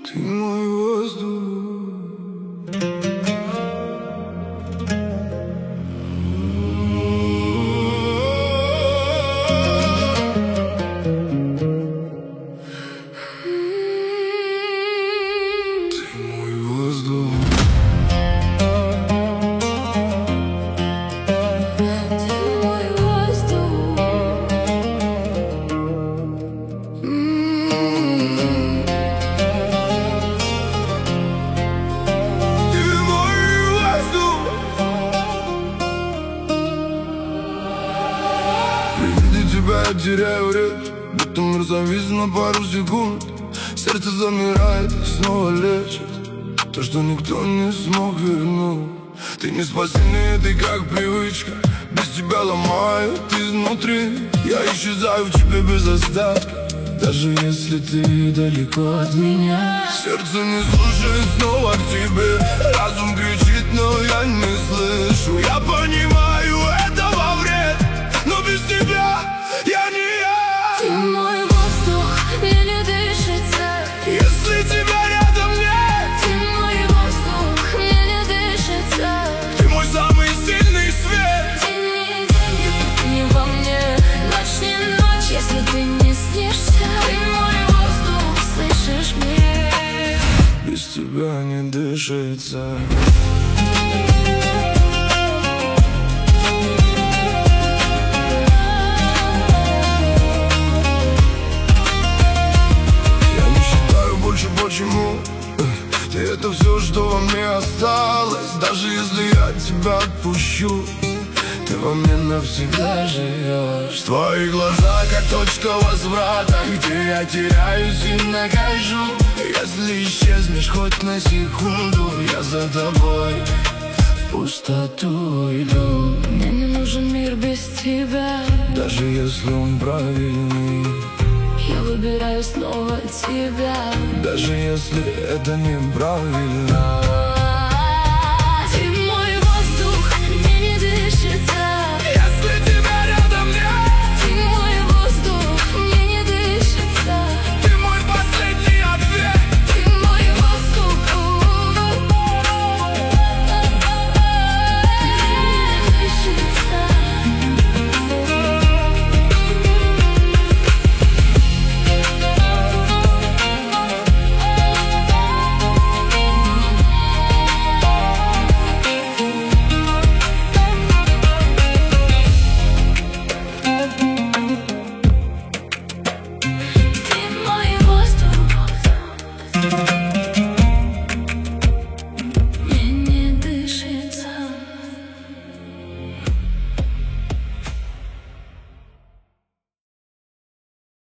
Ты мой воздух. Ты мой воздух. Тебя я теряю речь, будто мир завис на пару секунд. Сердце замирает и снова лечит то, что никто не смог вернуть. Ты не спасение, ты как привычка, без тебя ломают изнутри. Я исчезаю в тебе без остатка, даже если ты далеко от меня. Сердце не слушает снова к тебе, разум кричит, но я не слышу. Я понимаю, это во вред, но без тебя я не я. Ты мой воздух, мне не дышится, если тебя рядом нет. ты мой воздух, мне не дышится. Ты мой самый сильный свет. День не день, не во мне, ночь не ночь, если ты не снишься. Ты мой воздух, слышишь меня? Без тебя не дышится. Почему? Ты это все, что во мне осталось. Даже если я тебя отпущу, ты во мне навсегда живешь. Твои глаза как точка возврата, где я теряюсь и нахожу. Если исчезнешь хоть на секунду, я за тобой в пустоту иду. Мне не нужен мир без тебя, даже если он правильный. я выбираю снова тебя, даже если это неправильно. Ты мой воздух, мне не дышится, Если тебя рядом нет. ты мой воздух, мне не дышится. Ты мой последний ответ. Ты мой воздух, мне не дышится. Ты мой воздух.